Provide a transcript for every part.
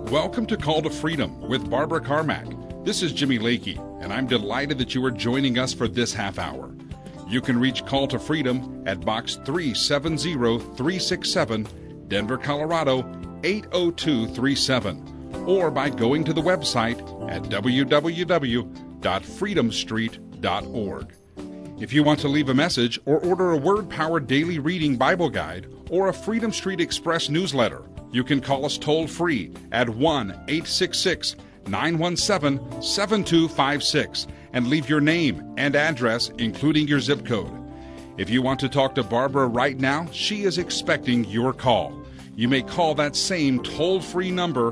Welcome to Call to Freedom with Barbara Carmack. This is Jimmy Lakey, and I'm delighted that you are joining us for this half hour. You can reach Call to Freedom at Box 370367, Denver, Colorado 80237, or by going to the website at www.freedomstreet.org. If you want to leave a message or order a Word-Powered Daily Reading Bible Guide or a Freedom Street Express newsletter, you can call us toll-free at 1-866-917-7256 and leave your name and address, including your zip code. If you want to talk to Barbara right now, she is expecting your call. You may call that same toll-free number,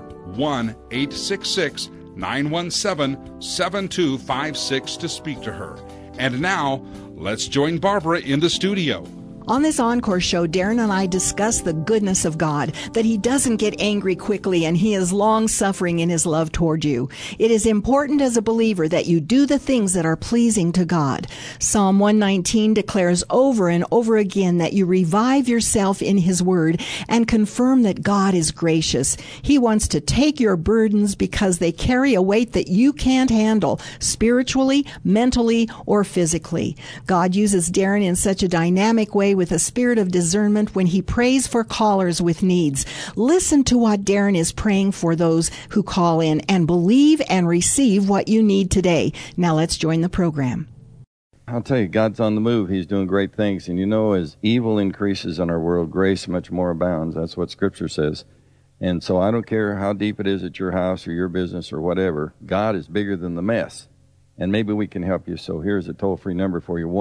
1-866-917-7256, to speak to her. And now, let's join Barbara in the studio. On this Encore show, Darren and I discuss the goodness of God, that He doesn't get angry quickly and He is long-suffering in His love toward you. It is important as a believer that you do the things that are pleasing to God. Psalm 119 declares over and over again that you revive yourself in His Word and confirm that God is gracious. He wants to take your burdens because they carry a weight that you can't handle, spiritually, mentally, or physically. God uses Darren in such a dynamic way with a spirit of discernment when he prays for callers with needs. Listen to what Darren is praying for those who call in and believe and receive what you need today. Now let's join the program. I'll tell you, God's on the move. He's doing great things. And you know, as evil increases in our world, grace much more abounds. That's what Scripture says. And so I don't care how deep it is at your house or your business or whatever. God is bigger than the mess. And maybe we can help you. So here's a toll-free number for you,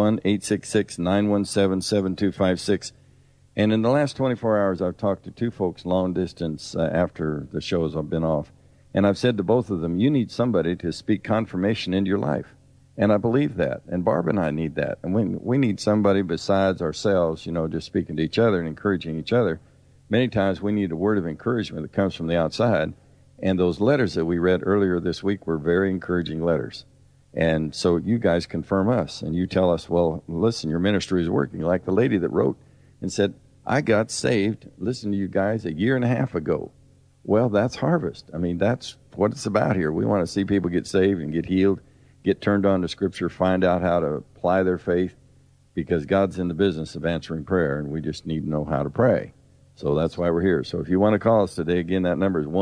1-866-917-7256. And in the last 24 hours, I've talked to two folks long distance after the shows I've been off. And I've said to both of them, you need somebody to speak confirmation into your life. And I believe that. And Barb and I need that. And we need somebody besides ourselves, you know, just speaking to each other and encouraging each other. Many times we need a word of encouragement that comes from the outside. And those letters that we read earlier this week were very encouraging letters. And so you guys confirm us, and you tell us, well, listen, your ministry is working. Like the lady that wrote and said, I got saved, listen to you guys, 1.5 years ago. Well, that's harvest. I mean, that's what it's about here. We want to see people get saved and get healed, get turned on to Scripture, find out how to apply their faith, because God's in the business of answering prayer, and we just need to know how to pray. So that's why we're here. So if you want to call us today, again, that number is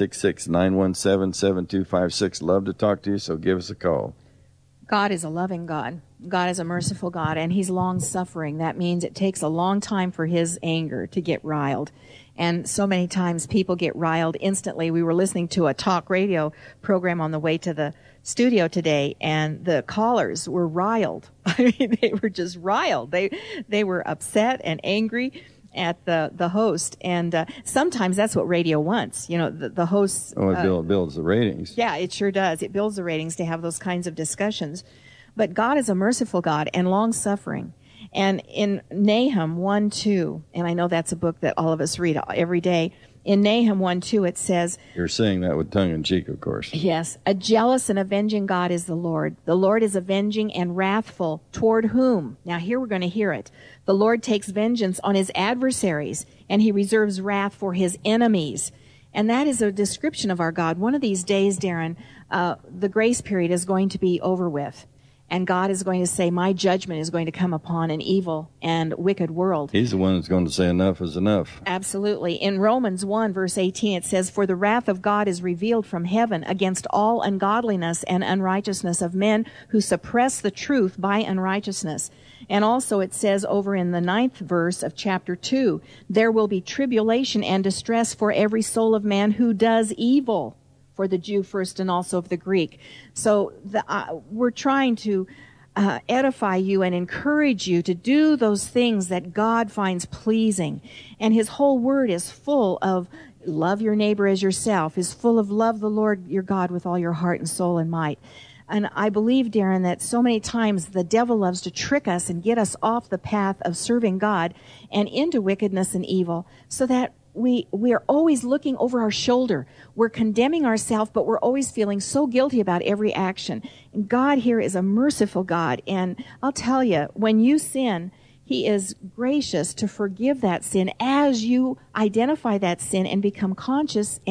1-866-917-7256. Love to talk to you, so give us a call. God is a loving God. God is a merciful God, and He's long-suffering. That means it takes a long time for His anger to get riled. And so many times people get riled instantly. We were listening to a talk radio program on the way to the studio today, and the callers were riled. I mean, they were just riled. They were upset and angry at the host, and sometimes that's what radio wants. You know, the hosts. Oh, it builds the ratings. Yeah, it sure does. It builds the ratings to have those kinds of discussions. But God is a merciful God and long-suffering. And in Nahum 1:2, and I know that's a book that all of us read every day. In Nahum 1:2, it says, you're saying that with tongue-in-cheek, of course. Yes. A jealous and avenging God is the Lord. The Lord is avenging and wrathful. Toward whom? Now here we're going to hear it. The Lord takes vengeance on His adversaries, and He reserves wrath for His enemies. And that is a description of our God. One of these days, Darren, the grace period is going to be over with. And God is going to say, my judgment is going to come upon an evil and wicked world. He's the one that's going to say enough is enough. Absolutely. In Romans 1, verse 18, it says, for the wrath of God is revealed from heaven against all ungodliness and unrighteousness of men who suppress the truth by unrighteousness. And also it says over in the 9th verse of chapter 2, there will be tribulation and distress for every soul of man who does evil. For the Jew first and also of the Greek. So we're trying to edify you and encourage you to do those things that God finds pleasing. And His whole word is full of love your neighbor as yourself, is full of love the Lord your God with all your heart and soul and might. And I believe, Darren, that so many times the devil loves to trick us and get us off the path of serving God and into wickedness and evil, so that we are always looking over our shoulder. We're condemning ourselves, but we're always feeling so guilty about every action. And God here is a merciful God. And I'll tell you, when you sin, He is gracious to forgive that sin as you identify that sin and become conscious and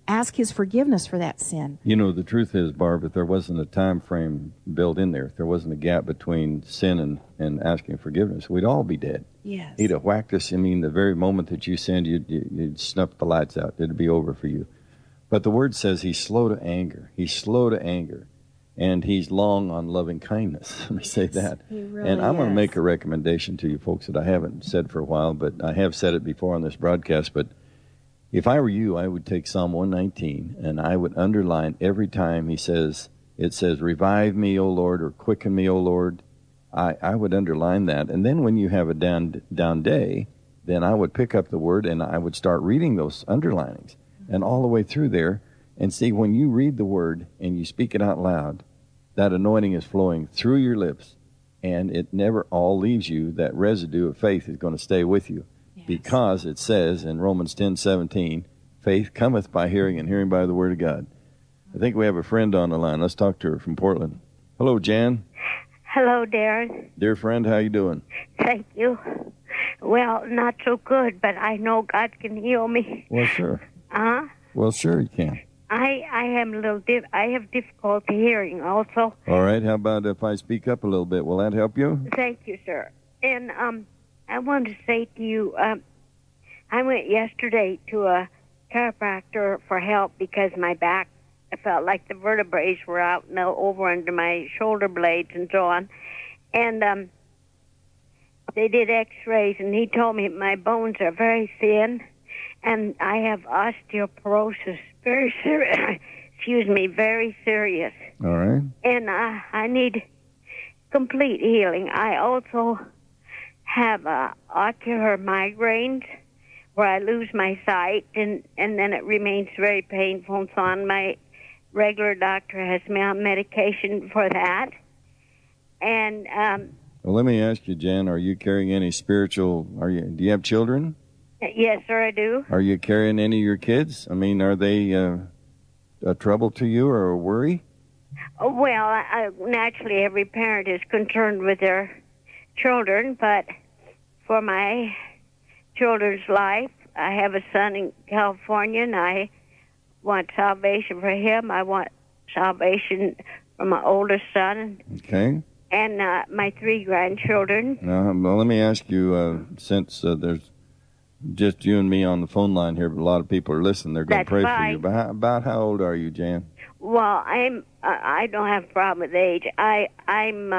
ask His forgiveness for that sin. You know, the truth is, Barb, if there wasn't a time frame built in there, if there wasn't a gap between sin and asking forgiveness, we'd all be dead. Yes. He'd have whacked us. I mean, the very moment that you sinned, you'd snuff the lights out. It'd be over for you. But the Word says He's slow to anger. He's slow to anger. And He's long on loving kindness. Let me say that. He really and I'm going to is. make a recommendation to you folks that I haven't said for a while, but I have said it before on this broadcast. But if I were you, I would take Psalm 119 and I would underline every time it says, revive me, O Lord, or quicken me, O Lord. I would underline that. And then when you have a down day, then I would pick up the Word and I would start reading those underlinings. And all the way through there, and see, when you read the Word and you speak it out loud, that anointing is flowing through your lips, and it never all leaves you. That residue of faith is going to stay with you. Yes. Because it says in Romans 10:17, faith cometh by hearing, and hearing by the Word of God. I think we have a friend on the line. Let's talk to her from Portland. Hello, Jan. Hello, Darren. Dear friend, how you doing? Thank you. Well, not so good, but I know God can heal me. Well, sure. Huh? Well, sure you can. I am a little I have difficulty hearing also. All right. How about if I speak up a little bit? Will that help you? Thank you, sir. And I wanted to say to you, I went yesterday to a chiropractor for help because my back, I felt like the vertebrae were out now over under my shoulder blades and so on. And they did x-rays, and he told me my bones are very thin, and I have osteoporosis, very serious. Excuse me, very serious. All right. And I need complete healing. I also have ocular migraines where I lose my sight, and then it remains very painful and so on. My regular doctor has me on medication for that. And well, let me ask you, Jan, are you carrying any spiritual, do you have children? yes, sir, I do. Are you carrying any of your kids? I mean, are they a trouble to you or a worry? Well, naturally, every parent is concerned with their children, but for my children's life, I have a son in California, and I want salvation for him. I want salvation for my oldest son. Okay. And my 3 grandchildren. Now, well, let me ask you, since there's just you and me on the phone line here, but a lot of people are listening, they're going to That's pray fine. for you. But about how old are you, Jan? Well, I don't have a problem with age. I'm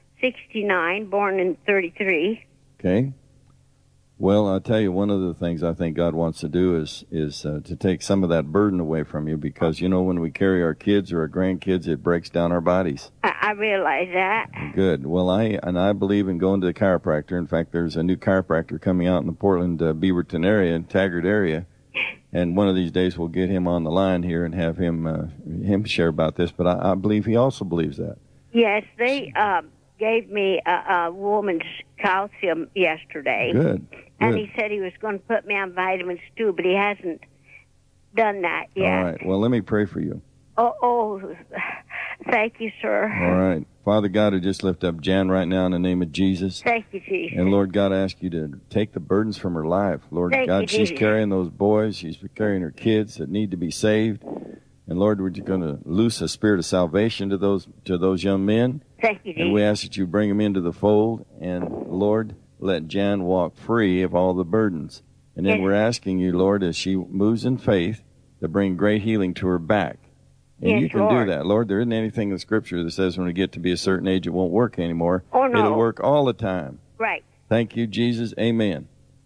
69, born in 33. Okay. Well, I'll tell you, one of the things I think God wants to do is to take some of that burden away from you, because, you know, when we carry our kids or our grandkids, it breaks down our bodies. I realize that. Good. Well, I believe in going to the chiropractor. In fact, there's a new chiropractor coming out in the Portland, Beaverton area, Taggart area. And one of these days we'll get him on the line here and have him share about this. But I believe he also believes that. Yes, they gave me a woman's calcium yesterday. Good. And he said he was going to put me on vitamins too, but he hasn't done that yet. All right. Well, let me pray for you. Oh, thank you, sir. All right. Father God, I just lift up Jan right now in the name of Jesus. Thank you, Jesus. And Lord God, I ask you to take the burdens from her life. Lord Thank God, you, she's Jesus. carrying those boys. She's carrying her kids that need to be saved. And Lord, we're just going to loose a spirit of salvation to those young men. Thank you, Jesus. And we ask that you bring them into the fold. And Lord, let Jan walk free of all the burdens. And then Yes. we're asking you, Lord, as she moves in faith, to bring great healing to her back. And Yes, you can Lord. do that. Lord, there isn't anything in the Scripture that says when we get to be a certain age, it won't work anymore. Oh, no. It'll work all the time. Right. Thank you, Jesus. Amen.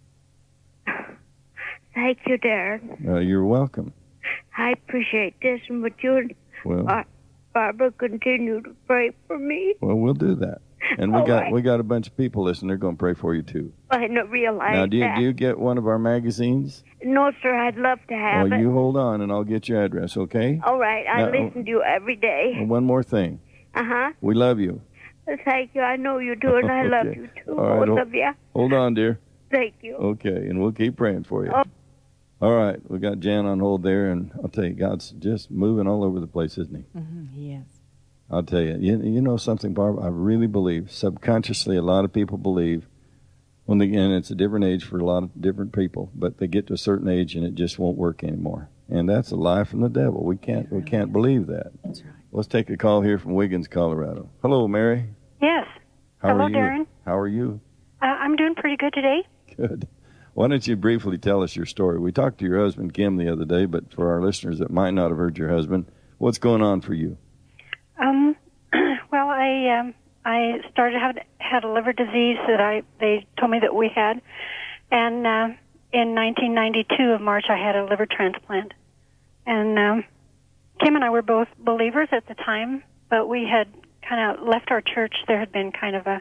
Thank you, Darren. You're welcome. I appreciate this, and would you and Well, Barbara continue to pray for me? well, we'll do that. And we All got right. we got a bunch of people listening. They're going to pray for you too. I don't realize Now, do that. you get one of our magazines? No, sir, I'd love to have Well, it. you hold on, and I'll get your address. Okay? All right, I Now- listen to you every day. And one more thing. Uh-huh. We love you. Thank you. I know you do, and I love Okay. you, too, All right, both of you. Hold on, dear. Thank you. Okay, and we'll keep praying for you. Oh. All right, we got Jan on hold there, and I'll tell you, God's just moving all over the place, isn't he? Yes. I'll tell you. You know something, Barbara? I really believe, subconsciously, a lot of people believe, and it's a different age for a lot of different people, but they get to a certain age and it just won't work anymore. And that's a lie from the devil. We can't believe that. That's right. Let's take a call here from Wiggins, Colorado. Hello, Mary. Yes. How Hello, are you? Darren. How are you? I'm doing pretty good today. Good. Why don't you briefly tell us your story? We talked to your husband, Kim, the other day, but for our listeners that might not have heard your husband, what's going on for you? Well, I had a liver disease that they told me that we had, and in 1992 of March I had a liver transplant, and Kim and I were both believers at the time, but we had kind of left our church. There had been kind of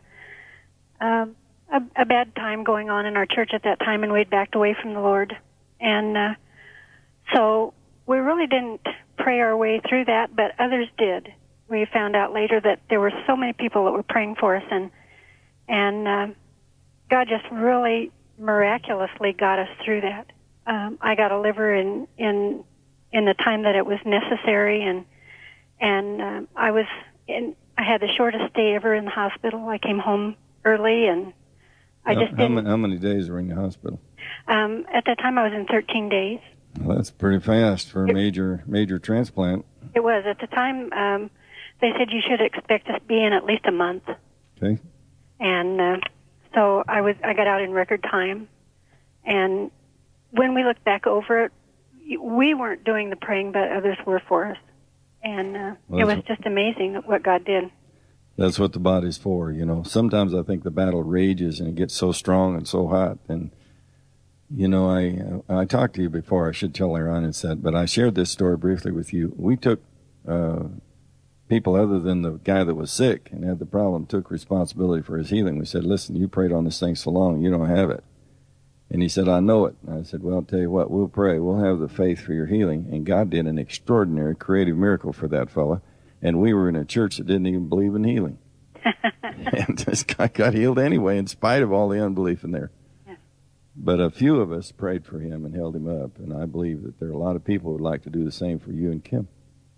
a bad time going on in our church at that time, and we'd backed away from the Lord. And so we really didn't pray our way through that, but others did. We found out later that there were so many people that were praying for us, and God just really miraculously got us through that. I got a liver in the time that it was necessary, and I had the shortest stay ever in the hospital. I came home early, and I just didn't. How many days were in the hospital? At that time, I was in 13 days. Well, that's pretty fast for a major transplant. It was. At the time, they said you should expect to be in at least a month. Okay. And so I got out in record time. And when we look back over it, we weren't doing the praying, but others were for us. And it was just amazing what God did. That's what the body's for, you know. Sometimes I think the battle rages and it gets so strong and so hot. And, you know, I talked to you before. I should tell Aaron and said, but I shared this story briefly with you. We took people other than the guy that was sick and had the problem, took responsibility for his healing. We said, listen, you prayed on this thing so long, you don't have it. And he said, I know it. And I said, well, I'll tell you what, we'll pray. We'll have the faith for your healing. And God did an extraordinary creative miracle for that fella. And we were in a church that didn't even believe in healing. And this guy got healed anyway, in spite of all the unbelief in there. Yeah. But a few of us prayed for him and held him up. And I believe that there are a lot of people who would like to do the same for you and Kim.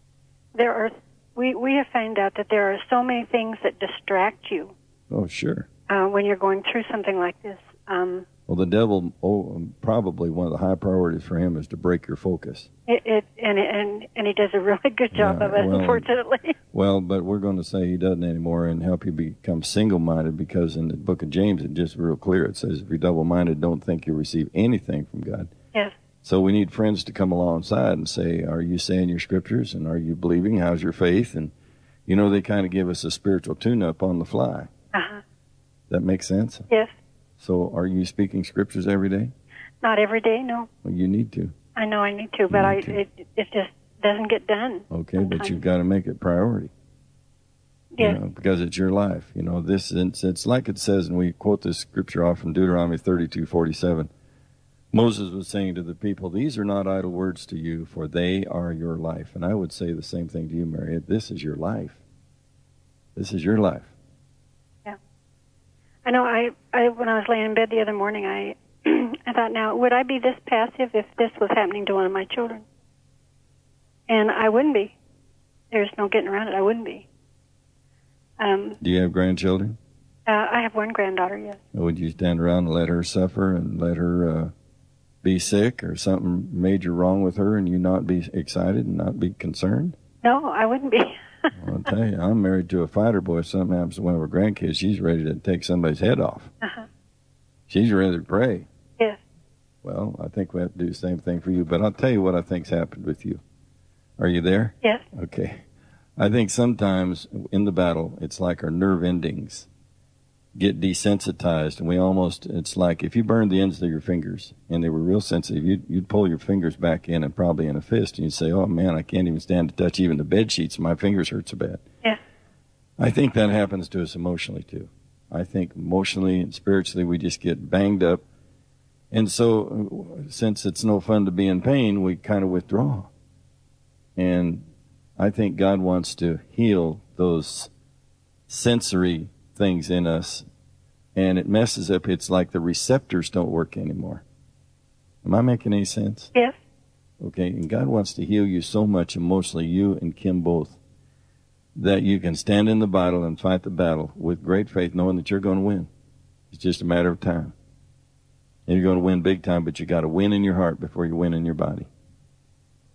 We have found out that there are so many things that distract you. Oh, sure. When you're going through something like this. Well, the devil, probably one of the high priorities for him is to break your focus. And he does a really good job of it, unfortunately. Well, but we're going to say he doesn't anymore and help you become single-minded, because in the book of James, it's just real clear. It says, if you're double-minded, don't think you'll receive anything from God. Yes. So we need friends to come alongside and say, are you saying your scriptures, and are you believing? How's your faith? And, you know, they kind of give us a spiritual tune-up on the fly. Uh-huh. That makes sense? Yes. So are you speaking scriptures every day? Not every day, no. Well, you need to. I know I need to, but it just doesn't get done. Okay, sometimes. But you've got to make it priority. Yes. You know, because it's your life. You know, it's like it says, and we quote this scripture off from Deuteronomy 32:47. Moses was saying to the people, these are not idle words to you, for they are your life. And I would say the same thing to you, Mary. This is your life. This is your life. Yeah. I know I when I was laying in bed the other morning, I thought, now, would I be this passive if this was happening to one of my children? And I wouldn't be. There's no getting around it. I wouldn't be. Do you have grandchildren? I have one granddaughter, yes. Would you stand around and let her suffer and let her be sick or something major wrong with her and you not be excited and not be concerned? No, I wouldn't be. I'll tell you, I'm married to a fighter boy. If something happens to one of her grandkids, she's ready to take somebody's head off. Uh-huh. She's ready to pray. Yes. Well, I think we have to do the same thing for you. But I'll tell you what I think's happened with you. Are you there? Yes. Okay. I think sometimes in the battle, it's like our nerve endings get desensitized, and it's like if you burned the ends of your fingers and they were real sensitive, you'd pull your fingers back in and probably in a fist, and you'd say, oh man, I can't even stand to touch even the bed sheets, my fingers hurt so bad. Yeah. I think that happens to us emotionally too. I think emotionally and spiritually we just get banged up, and so since it's no fun to be in pain, we kind of withdraw. And I think God wants to heal those sensory things in us, and it messes up. It's like the receptors don't work anymore. Am I making any sense? Yes. Okay, and God wants to heal you so much emotionally, you and Kim both, that you can stand in the battle and fight the battle with great faith, knowing that you're going to win. It's just a matter of time. And you're going to win big time, but you got to win in your heart before you win in your body.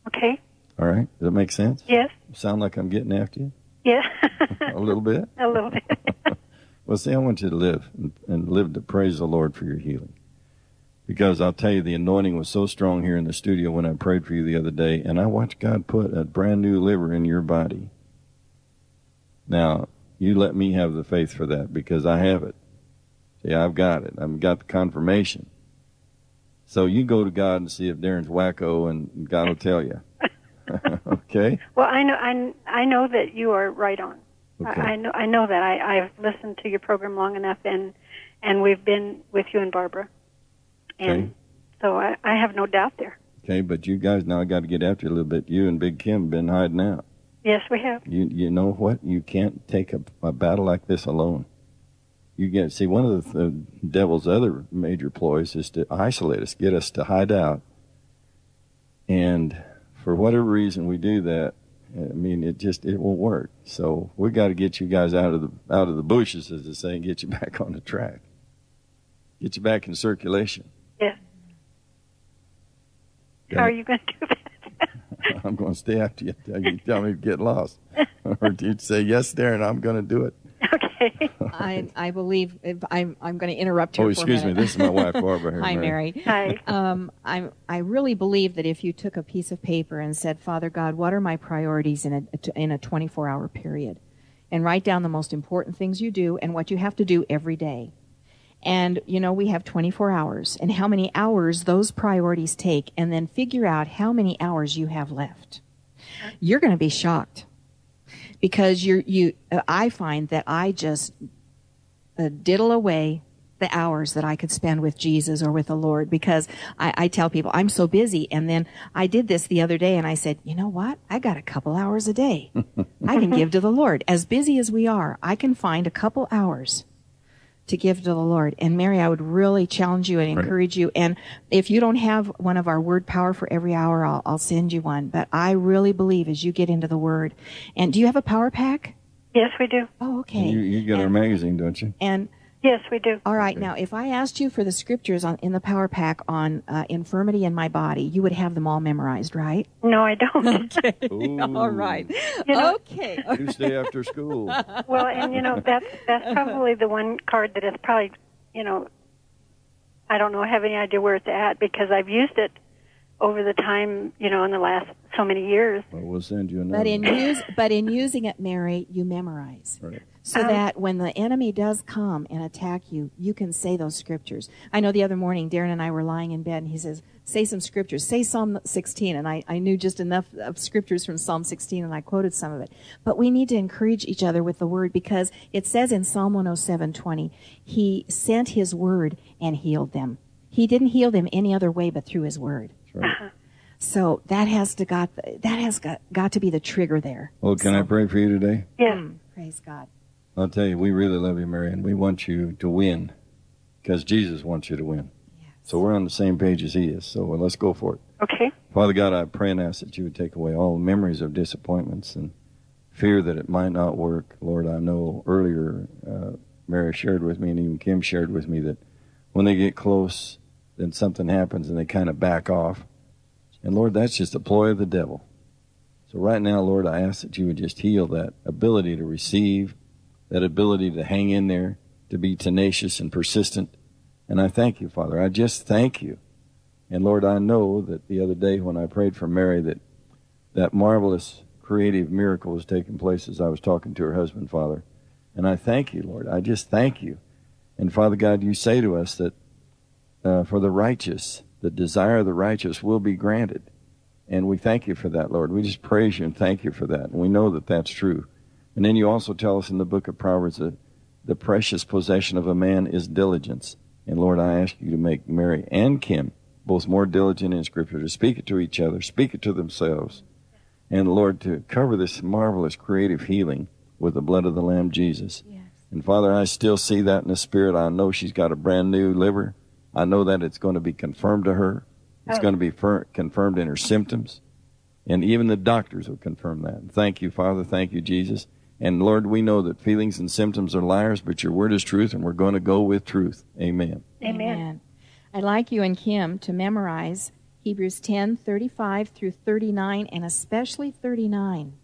Okay. All right? Does that make sense? Yes. Sound like I'm getting after you? Yeah. A little bit? A little bit. Well, see, I want you to live and live to praise the Lord for your healing. Because I'll tell you, the anointing was so strong here in the studio when I prayed for you the other day, and I watched God put a brand new liver in your body. Now, you let me have the faith for that because I have it. See, I've got it. I've got the confirmation. So you go to God and see if Darren's wacko, and God will tell you. Okay? Well, I know that you are right on. Okay. I know that. I've listened to your program long enough, and we've been with you and Barbara. And Okay. so I have no doubt there. Okay, but you guys now got to get after you a little bit. You and Big Kim been hiding out. Yes, we have. You know what? You can't take a battle like this alone. See, one of the devil's other major ploys is to isolate us, get us to hide out. And for whatever reason we do that, I mean, it won't work. So we got to get you guys out of the bushes, as they say, and get you back on the track. Get you back in circulation. Yes. Yeah. How are you going to do that? I'm going to stay after you until you tell me to get lost. Or do you say, yes, Darren, I'm going to do it. Okay. I believe I'm going to interrupt here. Oh, excuse me. This is my wife, Barbara. Here, Hi, Mary. Hi. I really believe that if you took a piece of paper and said, Father God, what are my priorities in a 24-hour period, and write down the most important things you do and what you have to do every day. And, we have 24 hours, and how many hours those priorities take, and then figure out how many hours you have left. You're going to be shocked. Because I find that I just diddle away the hours that I could spend with Jesus or with the Lord, because I tell people I'm so busy. And then I did this the other day, and I said, you know what? I got a couple hours a day I can give to the Lord. As busy as we are, I can find a couple hours to give to the Lord. And Mary, I would really challenge you and encourage you. And if you don't have one of our word power for every hour, I'll send you one. But I really believe as you get into the word. And do you have a power pack? Yes, we do. Oh, okay. You get our magazine, don't you? And Yes, we do. all right, now if I asked you for the scriptures in the power pack on infirmity in my body, you would have them all memorized, right? No, I don't. Okay. Ooh. All right. know- Okay. Tuesday after school. Well, and that's probably the one card that is probably, I don't know, have any idea where it's at, because I've used it over the time, in the last so many years. Well, we'll send you another. But in using it, Mary, you memorize. Right. So that when the enemy does come and attack you, you can say those scriptures. I know the other morning, Darren and I were lying in bed, and he says, say some scriptures. Say Psalm 16. And I knew just enough of scriptures from Psalm 16, and I quoted some of it. But we need to encourage each other with the word, because it says in Psalm 107:20, he sent his word and healed them. He didn't heal them any other way but through his word. That's right. So that has got to be the trigger there. Well, can I pray for you today? Yes. Praise God. I'll tell you, we really love you, Mary, and we want you to win, because Jesus wants you to win. Yes. So we're on the same page as he is. So let's go for it. Okay. Father God, I pray and ask that you would take away all memories of disappointments and fear that it might not work. Lord, I know earlier Mary shared with me, and even Kim shared with me, that when they get close, then something happens and they kind of back off. And Lord, that's just a ploy of the devil. So right now, Lord, I ask that you would just heal that ability to receive, that ability to hang in there, to be tenacious and persistent. And I thank you, Father. I just thank you. And Lord, I know that the other day when I prayed for Mary, that marvelous creative miracle was taking place as I was talking to her husband, Father. And I thank you, Lord. I just thank you. And Father God, you say to us that for the righteous, the desire of the righteous will be granted. And we thank you for that, Lord. We just praise you and thank you for that. And we know that that's true. And then you also tell us in the book of Proverbs that the precious possession of a man is diligence. And Lord, I ask you to make Mary and Kim both more diligent in Scripture, to speak it to each other, speak it to themselves. And Lord, to cover this marvelous creative healing with the blood of the Lamb, Jesus. Yes. And Father, I still see that in the Spirit. I know she's got a brand new liver. I know that it's going to be confirmed to her. It's going to be confirmed in her symptoms. And even the doctors will confirm that. Thank you, Father. Thank you, Jesus. And Lord, we know that feelings and symptoms are liars, but your word is truth, and we're going to go with truth. Amen. Amen. I'd like you and Kim to memorize Hebrews 10:35 through 39, and especially 39.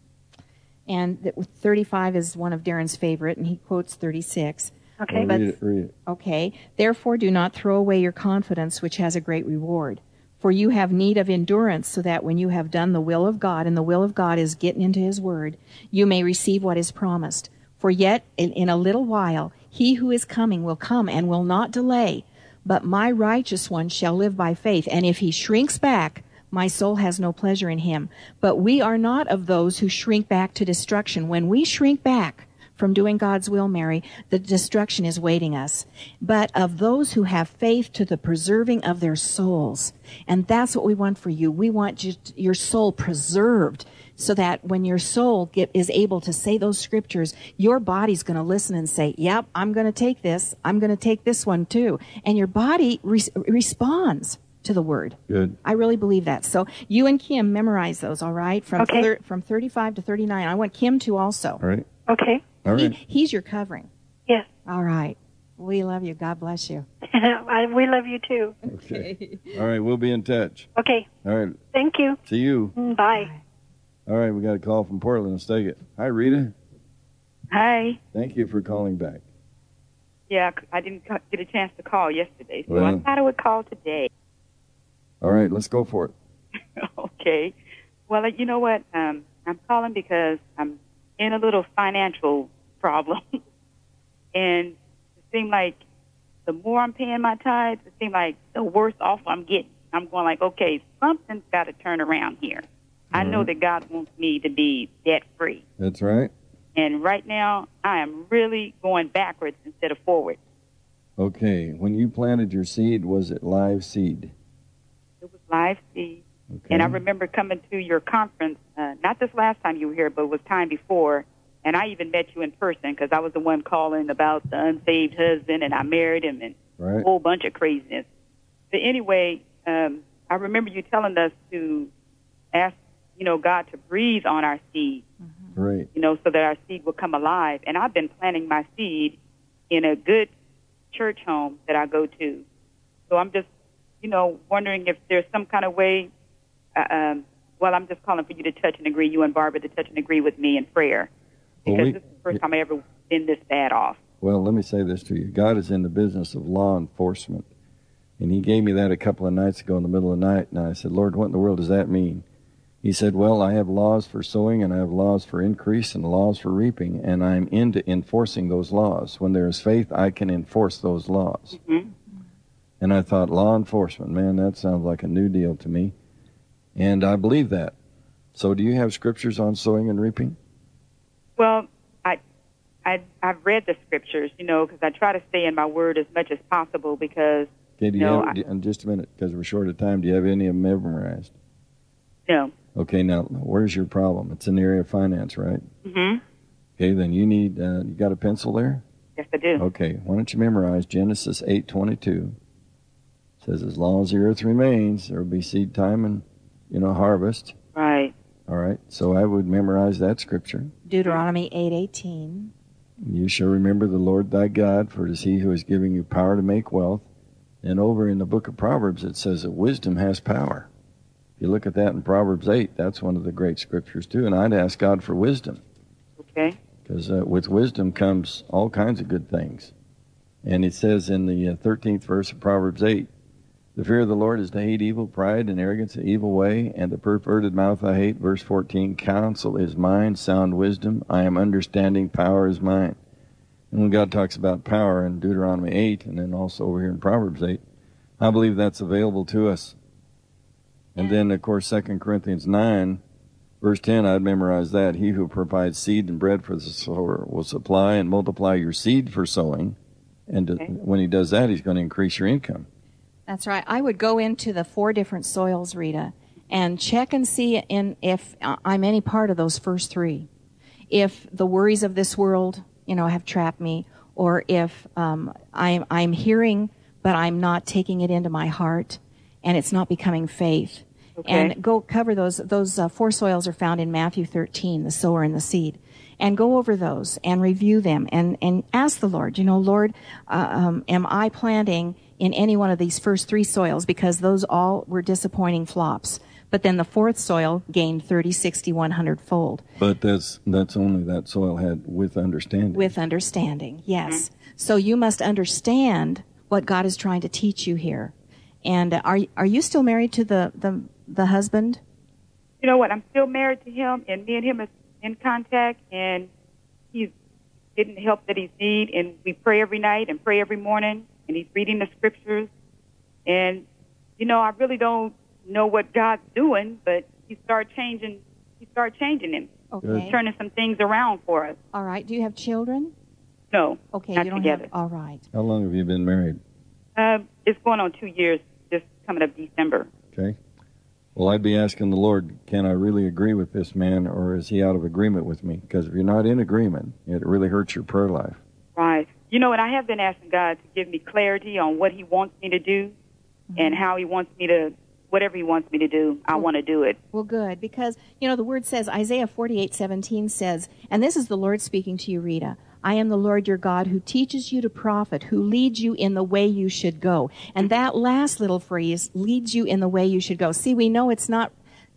And 35 is one of Darren's favorite, and he quotes 36. Okay. Read it. Okay. Therefore, do not throw away your confidence, which has a great reward. For you have need of endurance, so that when you have done the will of God, and the will of God is getting into His Word, you may receive what is promised. For yet, in a little while, He who is coming will come and will not delay. But my righteous one shall live by faith, and if he shrinks back, my soul has no pleasure in him. But we are not of those who shrink back to destruction. When we shrink back from doing God's will, Mary, the destruction is waiting us. But of those who have faith to the preserving of their souls. And that's what we want for you. We want your soul preserved, so that when your soul is able to say those scriptures, your body's going to listen and say, yep, I'm going to take this. I'm going to take this one too. And your body responds to the word. Good. I really believe that. So you and Kim memorize those, all right? From 35 to 39. I want Kim to also. All right. Okay. All right. He's your covering. Yes. All right. We love you. God bless you. We love you too. Okay. All right. We'll be in touch. Okay. All right. Thank you. See you. Bye. All right. We got a call from Portland. Let's take it. Hi, Rita. Hi. Thank you for calling back. Yeah, I didn't get a chance to call yesterday, so Well. I thought I would call today. All right. Let's go for it. Okay. Well, you know what? I'm calling because I'm in a little financial problem. And it seemed like the more I'm paying my tithes, it seemed like the worse off I'm getting. I'm going like, okay, something's got to turn around here. I know that God wants me to be debt-free. That's right. And right now, I am really going backwards instead of forward. Okay. When you planted your seed, was it live seed? It was live seed. Okay. And I remember coming to your conference, not this last time you were here, but it was time before. And I even met you in person because I was the one calling about the unsaved husband, and I married him, and a whole bunch of craziness. But anyway, I remember you telling us to ask, God to breathe on our seed, Right. so that our seed will come alive. And I've been planting my seed in a good church home that I go to. So I'm just, wondering if there's some kind of way. Well, I'm just calling for you to touch and agree, you and Barbara, to touch and agree with me in prayer. Because this is the first time I ever been this bad off. Well, let me say this to you. God is in the business of law enforcement. And He gave me that a couple of nights ago in the middle of the night. And I said, Lord, what in the world does that mean? He said, well, I have laws for sowing, and I have laws for increase, and laws for reaping. And I'm into enforcing those laws. When there is faith, I can enforce those laws. Mm-hmm. And I thought, law enforcement, man, that sounds like a new deal to me. And I believe that. So do you have scriptures on sowing and reaping? Well, I've read the scriptures, because I try to stay in my word as much as possible because, Okay, in just a minute, because we're short of time, do you have any of them memorized? No. Okay, now, where's your problem? It's in the area of finance, right? Mm-hmm. Okay, then you need, you got a pencil there? Yes, I do. Okay, why don't you memorize Genesis 8:22. It says, as long as the earth remains, there will be seed time and, harvest. Right. All right, so I would memorize that scripture. Deuteronomy 8:18. You shall remember the Lord thy God, for it is he who is giving you power to make wealth. And over in the book of Proverbs, it says that wisdom has power. If you look at that in Proverbs 8, that's one of the great scriptures too. And I'd ask God for wisdom. Okay. Because with wisdom comes all kinds of good things. And it says in the 13th verse of Proverbs 8, the fear of the Lord is to hate evil, pride and arrogance, an evil way, and the perverted mouth I hate. Verse 14, counsel is mine, sound wisdom. I am understanding, power is mine. And when God talks about power in Deuteronomy 8, and then also over here in Proverbs 8, I believe that's available to us. And then, of course, 2 Corinthians 9, verse 10, I'd memorize that. He who provides seed and bread for the sower will supply and multiply your seed for sowing. And when he does that, he's going to increase your income. That's right. I would go into the 4 different soils, Rita, and check and see if I'm any part of those first 3. If the worries of this world, have trapped me, or if I'm hearing, but I'm not taking it into my heart, and it's not becoming faith. Okay. And go cover those 4 soils are found in Matthew 13, the sower and the seed. And go over those and review them and ask the Lord, Lord, am I planting in any one of these first 3 soils because those all were disappointing flops. But then the 4th soil gained 30, 60, 100 fold. But that's only that soil had with understanding. With understanding, yes. So you must understand what God is trying to teach you here. And are you still married to the husband? You know what? I'm still married to him, and me and him is in contact, and he's getting the help that he's need, and we pray every night and pray every morning, and he's reading the scriptures. And, you know, I really don't know what God's doing, but he started changing him. Okay. He's turning some things around for us. All right. Do you have children? No. Okay, not you don't together. have. All right. How long have you been married? It's going on 2 years, just coming up December. Okay. Well, I'd be asking the Lord, can I really agree with this man, or is he out of agreement with me? Because if you're not in agreement, it really hurts your prayer life. Right. You know, and I have been asking God to give me clarity on what he wants me to do and how he wants me to, whatever he wants me to do, I want to do it. Well, good, because, you know, the word says, Isaiah 48:17 says, and this is the Lord speaking to you, Rita, I am the Lord your God who teaches you to profit, who leads you in the way you should go. And that last little phrase, leads you in the way you should go. See, we know it's not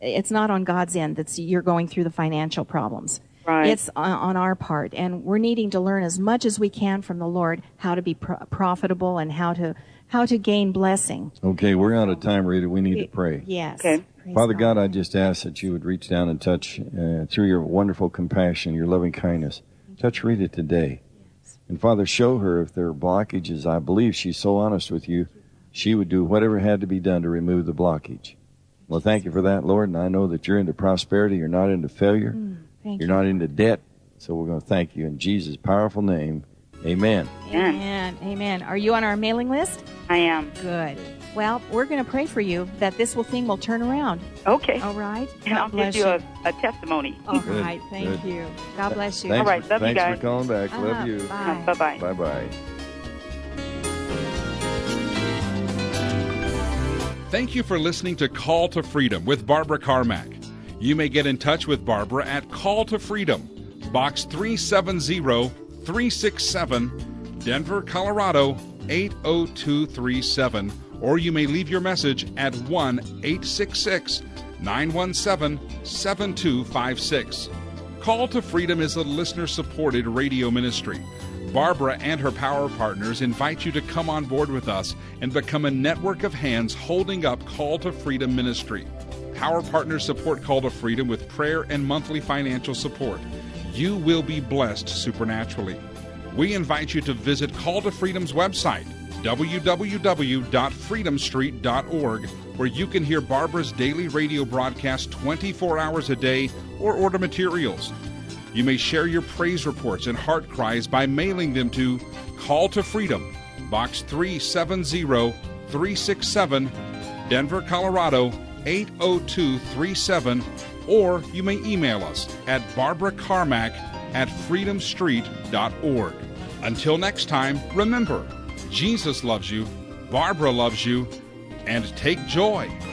on God's end that you're going through the financial problems. Right. It's on our part. And we're needing to learn as much as we can from the Lord how to be profitable and how to gain blessing. Okay, we're out of time, Rita. We need to pray. Yes. Okay. Praise Father God, I just ask that you would reach down and touch, through your wonderful compassion, your loving kindness, touch Rita today. And Father, show her if there are blockages. I believe she's so honest with you, she would do whatever had to be done to remove the blockage. Well, thank you for that, Lord, and I know that you're into prosperity. You're not into failure. You're not into debt. So we're going to thank you in Jesus' powerful name. Amen. Amen. Amen. Are you on our mailing list? I am. Good. Well, we're going to pray for you that this thing will turn around. Okay. All right? And I'll give you a testimony. All right. Thank you. God bless you. Thanks All right. Love you guys. Thanks for calling back. Love you. Bye. Bye-bye. Bye-bye. Thank you for listening to Call to Freedom with Barbara Carmack. You may get in touch with Barbara at Call to Freedom, Box 370-367, Denver, Colorado 80237, or you may leave your message at 1-866-917-7256. Call to Freedom is a listener-supported radio ministry. Barbara and her power partners invite you to come on board with us and become a network of hands holding up Call to Freedom ministry. Power partners support Call to Freedom with prayer and monthly financial support. You will be blessed supernaturally. We invite you to visit Call to Freedom's website, www.freedomstreet.org, where you can hear Barbara's daily radio broadcast 24 hours a day or order materials. You may share your praise reports and heart cries by mailing them to Call to Freedom, Box 370-367, Denver, Colorado 80237, or you may email us at barbaracarmack@freedomstreet.org. Until next time, remember, Jesus loves you, Barbara loves you, and take joy